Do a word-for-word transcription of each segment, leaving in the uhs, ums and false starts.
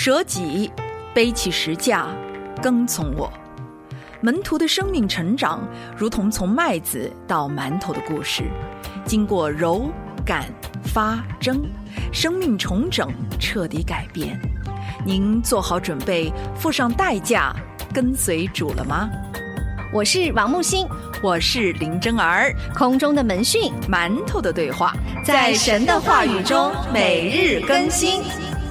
舍己，背起十架，跟从我。门徒的生命成长，如同从麦子到馒头的故事，经过揉、擀、发、蒸，生命重整，彻底改变。您做好准备，付上代价，跟随主了吗？ 我是王木星， 我是林真儿。 空中的门讯， 馒头的对话， 在神的话语中每日更新。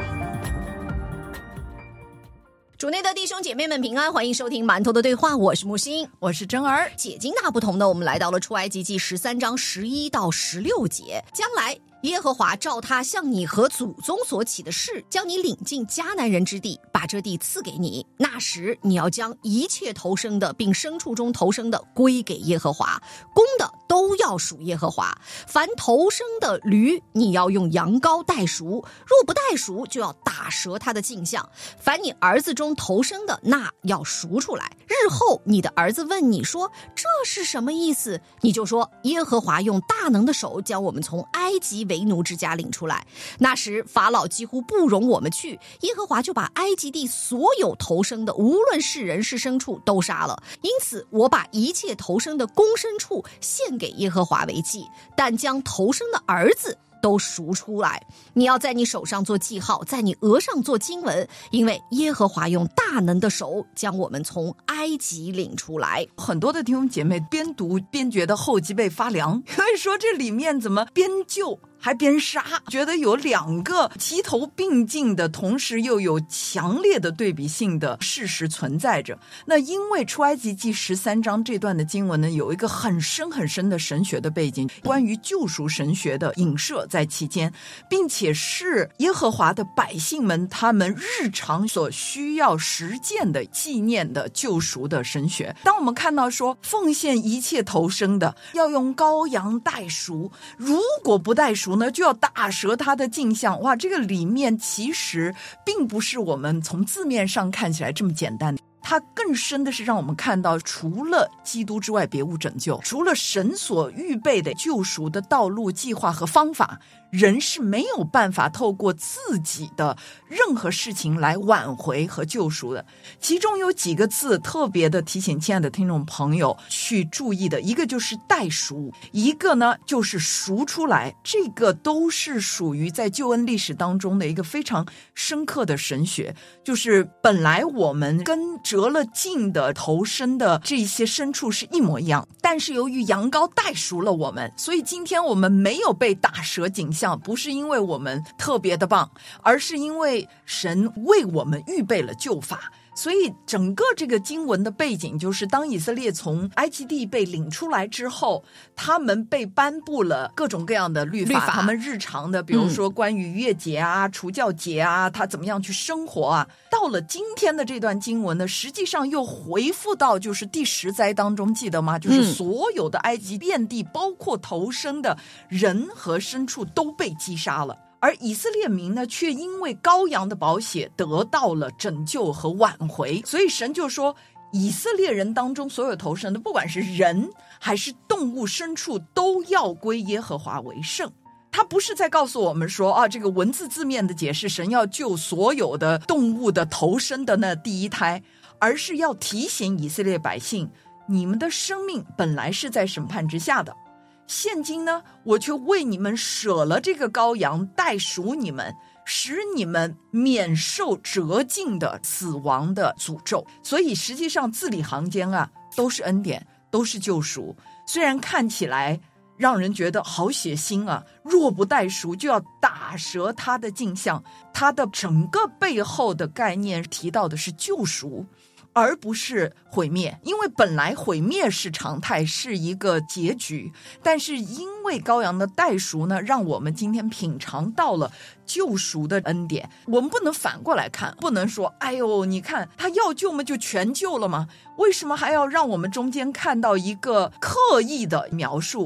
主内的弟兄姐妹们平安，欢迎收听馒头的对话，我是木星， 我是真儿。 解经大不同的，我们来到了出埃及记十三章十一到十六节。将来耶和华照他向你和祖宗所起的誓，将你领进迦南人之地，把这地赐给你。那时你要将一切头生的并牲畜中头生的归给耶和华，公的都要属耶和华。凡头生的驴，你要用羊羔代赎，若不代赎，就要打折他的镜像。凡你儿子中头生的，那要赎出来。日后你的儿子问你说，这是什么意思？你就说，耶和华用大能的手将我们从埃及为奴之家领出来。那时法老几乎不容我们去，耶和华就把埃及地所有头生的，无论是人是牲畜，都杀了。因此我把一切头生的公牲畜献给耶和华为祭，但将头生的儿子都赎出来。你要在你手上做记号，在你额上做经文，因为耶和华用大能的手将我们从埃及领出来。 很多的弟兄姐妹边读边觉得后脊背发凉，因为说这里面怎么边救还边杀，觉得有两个齐头并进的，同时又有强烈的对比性的事实存在着。那因为出埃及记十三章这段的经文呢，有一个很深很深的神学的背景，关于救赎神学的影射在其间，并且是耶和华的百姓们他们日常所需要实践的纪念的救赎的神学。当我们看到说奉献一切头生的要用羔羊代赎，如果不代赎呢，就要打折他的镜像。哇，这个里面其实并不是我们从字面上看起来这么简单，它更深的是让我们看到，除了基督之外别无拯救，除了神所预备的救赎的道路计划和方法，人是没有办法透过自己的任何事情来挽回和救赎的。其中有几个字特别的提醒亲爱的听众朋友去注意的，一个就是代赎，一个呢就是赎出来。这个都是属于在救恩历史当中的一个非常深刻的神学，就是本来我们跟折了镜的头生的这些牲畜是一模一样，但是由于羊羔代赎了我们，所以今天我们没有被打折景象，不是因为我们特别的棒，而是因为神为我们预备了救法。所以整个这个经文的背景就是，当以色列从埃及地被领出来之后，他们被颁布了各种各样的律法，律法他们日常的比如说关于逾越节啊、嗯、除酵节啊，他怎么样去生活啊。到了今天的这段经文呢，实际上又回复到就是第十灾当中，记得吗？就是所有的埃及遍地包括头生的人和牲畜都被击杀了，而以色列民呢，却因为羔羊的宝血得到了拯救和挽回。所以神就说，以色列人当中所有头生的，不管是人还是动物牲畜，都要归耶和华为圣。他不是在告诉我们说啊，这个文字字面的解释，神要救所有的动物的头生的那第一胎，而是要提醒以色列百姓，你们的生命本来是在审判之下的，现今呢，我却为你们舍了这个羔羊，代赎你们，使你们免受折尽的死亡的诅咒。所以实际上字里行间啊，都是恩典，都是救赎。虽然看起来让人觉得好血腥啊，若不代赎就要打折他的镜像，他的整个背后的概念提到的是救赎，而不是毁灭。因为本来毁灭是常态，是一个结局，但是因为羔羊的代赎呢，让我们今天品尝到了救赎的恩典。我们不能反过来看，不能说哎呦你看他要救吗就全救了吗？为什么还要让我们中间看到一个刻意的描述？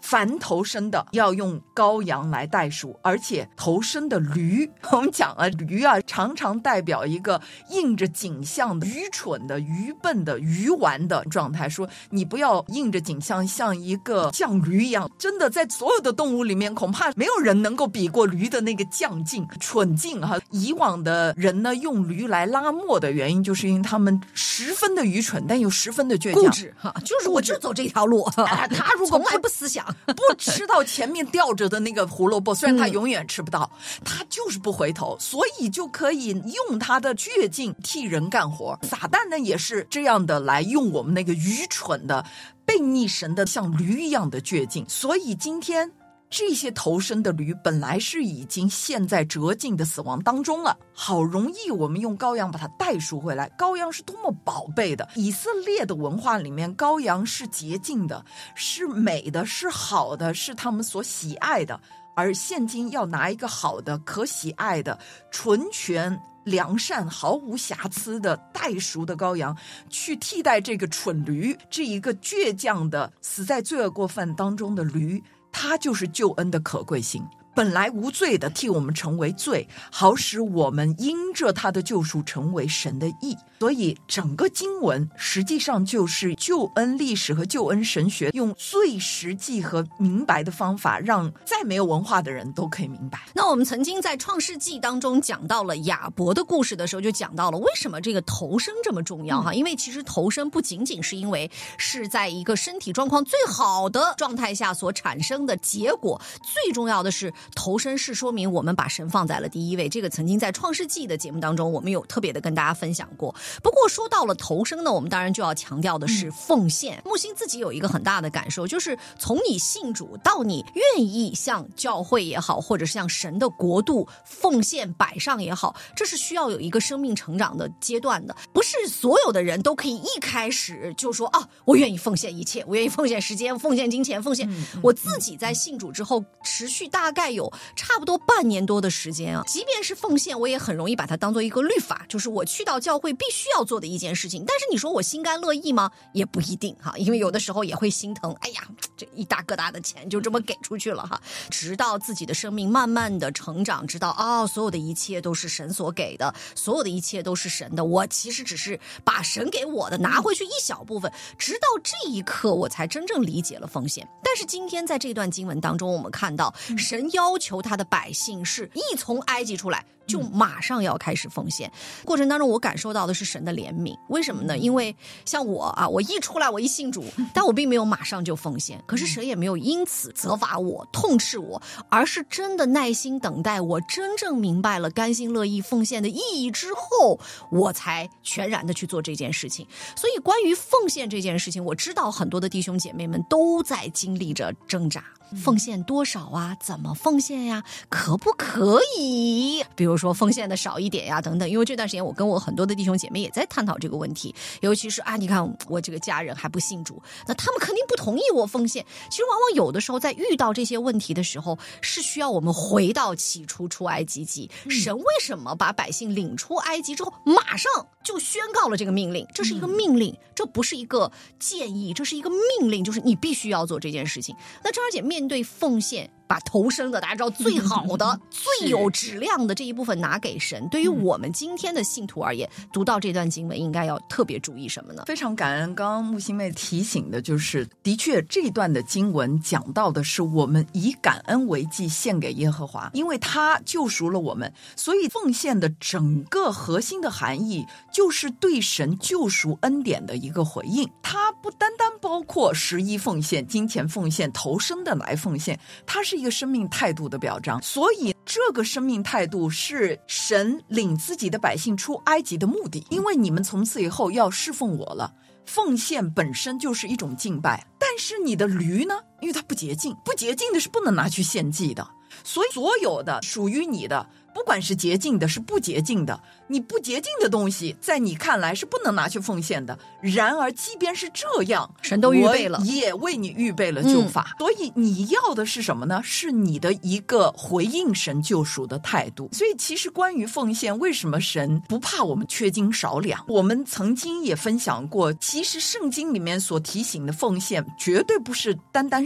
凡头生的要用羔羊来代赎，而且头生的驴，我们讲了驴啊，常常代表一个印着景象的愚蠢的、愚笨的、愚顽的状态，说你不要印着景象像一个像驴一样。真的在所有的动物里面，恐怕没有人能够比过驴的那个犟劲、蠢劲哈。以往的人呢，用驴来拉磨的原因，就是因为他们十分的愚蠢，但又十分的倔强、 固执哈，就是我就走这条路。 啊、他如果从来不思想， 不吃到前面吊着的那个胡萝卜，虽然他永远吃不到，嗯、他就是不回头，所以就可以用他的倔劲替人干活。撒旦呢也是这样的来用我们那个愚蠢的、背逆神的像驴一样的倔劲。所以今天这些头生的驴本来是已经陷在折尽的死亡当中了，好容易我们用羔羊把它带赎回来。羔羊是多么宝贝的，以色列的文化里面，羔羊是洁净的，是美的，是好的，是他们所喜爱的。而现今要拿一个好的、可喜爱的、纯全良善、毫无瑕疵的代赎的羔羊，去替代这个蠢驴，这一个倔强的死在罪恶过犯当中的驴，它就是救恩的可贵性。本来无罪的替我们成为罪，好使我们因着他的救赎成为神的义。所以整个经文实际上就是救恩历史和救恩神学用最实际和明白的方法，让再没有文化的人都可以明白。 那我们曾经在创世纪当中讲到了亚伯的故事的时候，就讲到了为什么这个头生这么重要哈、嗯、因为其实头生不仅仅是因为是在一个身体状况最好的状态下所产生的结果，最重要的是头生是说明我们把神放在了第一位。这个曾经在创世纪的节目当中我们有特别的跟大家分享过。不过说到了头生呢，我们当然就要强调的是奉献、嗯、木星自己有一个很大的感受，就是从你信主到你愿意向教会也好，或者是向神的国度奉献摆上也好，这是需要有一个生命成长的阶段的。不是所有的人都可以一开始就说啊，我愿意奉献一切，我愿意奉献时间，奉献金钱，奉献、嗯嗯、我自己在信主之后持续大概有差不多半年多的时间啊，即便是奉献，我也很容易把它当做一个律法，就是我去到教会必须要做的一件事情。但是你说我心甘乐意吗？也不一定哈，因为有的时候也会心疼，哎呀，这一大疙瘩的钱就这么给出去了哈。直到自己的生命慢慢的成长，知道哦，所有的一切都是神所给的，所有的一切都是神的，我其实只是把神给我的拿回去一小部分。直到这一刻，我才真正理解了奉献。但是今天在这段经文当中，我们看到神要求他的百姓是一从埃及出来就马上要开始奉献。过程当中我感受到的是神的怜悯。为什么呢？因为像我啊，我一出来我一信主，但我并没有马上就奉献，可是神也没有因此责罚我痛斥我，而是真的耐心等待我真正明白了甘心乐意奉献的意义之后，我才全然的去做这件事情。所以关于奉献这件事情，我知道很多的弟兄姐妹们都在经历着挣扎，奉献多少啊？怎么奉献呀？可不可以比如说奉献的少一点呀等等。因为这段时间我跟我很多的弟兄姐妹也在探讨这个问题，尤其是啊，你看我这个家人还不信主，那他们肯定不同意我奉献。其实往往有的时候在遇到这些问题的时候，是需要我们回到起初出埃及记，神为什么把百姓领出埃及之后马上就宣告了这个命令？这是一个命令，这不是一个建议，这是一个命令，就是你必须要做这件事情。那张儿姐面对奉献，把头生的大家知道最好的最有质量的这一部分拿给神，对于我们今天的信徒而言，读到这段经文应该要特别注意什么呢？ 非常感恩刚刚木星妹提醒的，就是的确这段的经文讲到的是我们以感恩为祭献给耶和华，因为他救赎了我们，所以奉献的整个核心的含义就是对神救赎恩典的一个回应。它不单单包括十一奉献、金钱奉献、头生的来奉献，它是一个生命态度的表彰。所以这个生命态度是神领自己的百姓出埃及的目的，因为你们从此以后要侍奉我了。奉献本身就是一种敬拜，但是你的驴呢，因为它不洁净，不洁净的是不能拿去献祭的，所以所有的属于你的，不管是洁净的是不洁净的，你不洁净的东西在你看来是不能拿去奉献的。然而即便是这样， 神都预备了， 我也为你预备了救法、嗯、所以你要的是什么呢？是你的一个回应神救赎的态度。所以其实关于奉献，为什么神不怕我们缺斤少两，我们曾经也分享过，其实圣经里面所提醒的奉献绝对不是单单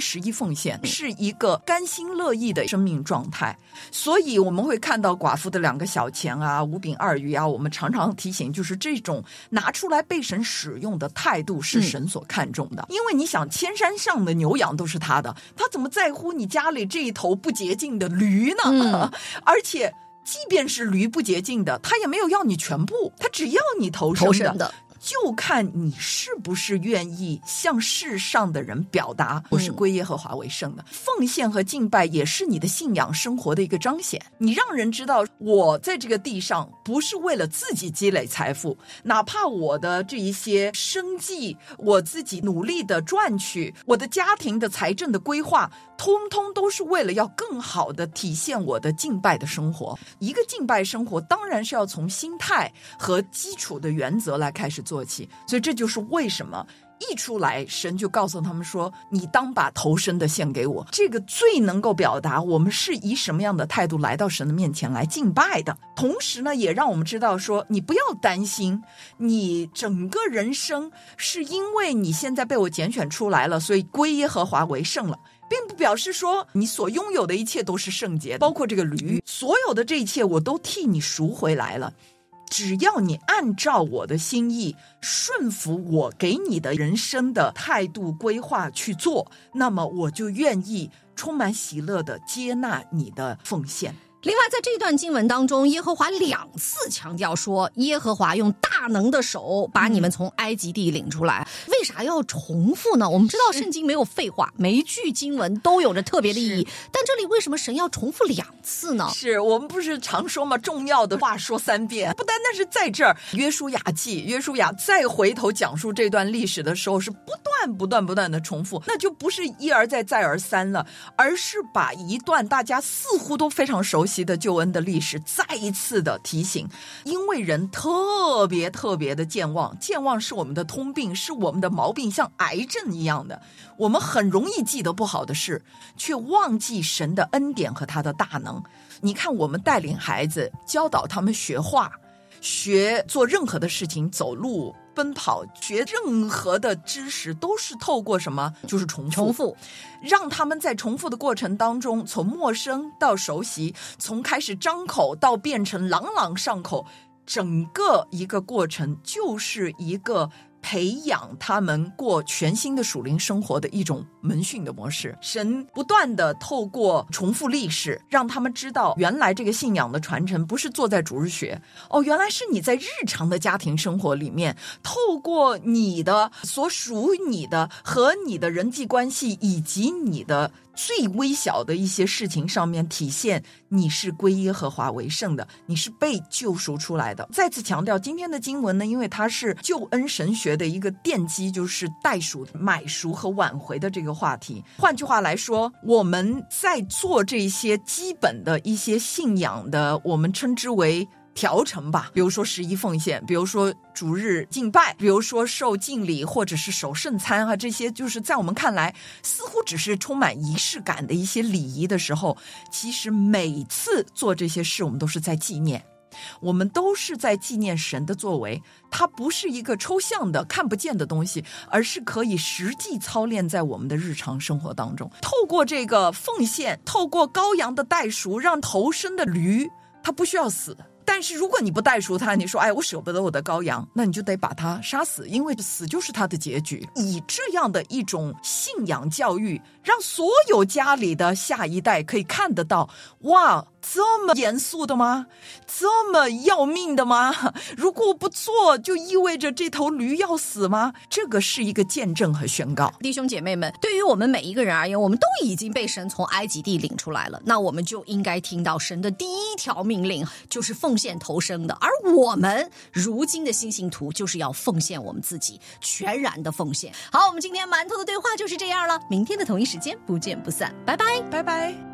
十一奉献，是一个甘心乐意的生命状态。所以我们会看到寡妇的两个小钱啊，五饼二鱼啊，我们常常提醒，就是这种拿出来被神使用的态度是神所看重的。嗯、因为你想，千山上的牛羊都是他的，他怎么在乎你家里这一头不洁净的驴呢？嗯、而且即便是驴不洁净的，他也没有要你全部，他只要你头生的。 头生的就看你是不是愿意向世上的人表达我是归耶和华为圣的、嗯、奉献和敬拜也是你的信仰生活的一个彰显。你让人知道我在这个地上不是为了自己积累财富，哪怕我的这一些生计我自己努力的赚取，我的家庭的财政的规划通通都是为了要更好的体现我的敬拜的生活。一个敬拜生活当然是要从心态和基础的原则来开始做起，所以这就是为什么一出来神就告诉他们说，你当把头生的献给我。这个最能够表达我们是以什么样的态度来到神的面前来敬拜的。同时呢，也让我们知道说，你不要担心你整个人生是因为你现在被我拣选出来了，所以归耶和华为圣了，并不表示说你所拥有的一切都是圣洁，包括这个驴，所有的这一切我都替你赎回来了。只要你按照我的心意顺服我给你的人生的态度规划去做，那么我就愿意充满喜乐的接纳你的奉献。 另外在这段经文当中，耶和华两次强调说，耶和华用大能的手把你们从埃及地领出来、嗯、为啥要重复呢？我们知道圣经没有废话，每一句经文都有着特别的意义，但这里为什么神要重复两次呢？ 是我们不是常说吗，重要的话说三遍。不单单是在这儿，约书亚记约书亚再回头讲述这段历史的时候是不断不断不断的重复，那就不是一而再再而三了，而是把一段大家似乎都非常熟悉的救恩的历史再一次的提醒。因为人特别特别的健忘，健忘是我们的通病，是我们的毛病，像癌症一样的，我们很容易记得不好的事，却忘记神的恩典和他的大能。你看我们带领孩子教导他们学画，学做任何的事情，走路奔跑，学任何的知识都是透过什么？就是重复重复让他们在重复的过程当中，从陌生到熟悉，从开始张口到变成朗朗上口，整个一个过程就是一个培养他们过全新的属灵生活的一种门训的模式。神不断的透过重复历史，让他们知道原来这个信仰的传承不是坐在主日学，哦，原来是你在日常的家庭生活里面，透过你的所属你的和你的人际关系以及你的最微小的一些事情上面体现你是归耶和华为圣的，你是被救赎出来的。再次强调，今天的经文呢，因为它是救恩神学的一个奠基，就是代赎、买赎和挽回的这个话题。换句话来说，我们在做这些基本的一些信仰的，我们称之为调成吧，比如说十一奉献，比如说主日敬拜，比如说受敬礼，或者是守圣餐啊，这些就是在我们看来似乎只是充满仪式感的一些礼仪的时候，其实每次做这些事我们都是在纪念，我们都是在纪念神的作为。它不是一个抽象的看不见的东西，而是可以实际操练在我们的日常生活当中。透过这个奉献，透过羔羊的代赎，让头生的驴它不需要死。但是如果你不代赎它，你说哎，我舍不得我的羔羊，那你就得把它杀死，因为死就是它的结局。以这样的一种信仰教育，让所有家里的下一代可以看得到，哇，这么严肃的吗？这么要命的吗？如果不做，就意味着这头驴要死吗？这个是一个见证和宣告。 弟兄姐妹们，对于我们每一个人而言，我们都已经被神从埃及地领出来了，那我们就应该听到神的第一条命令，就是奉献头生的。而我们如今的新信徒就是要奉献我们自己，全然的奉献。好，我们今天馒头的对话就是这样了，明天的同一时间不见不散，拜拜， 拜拜。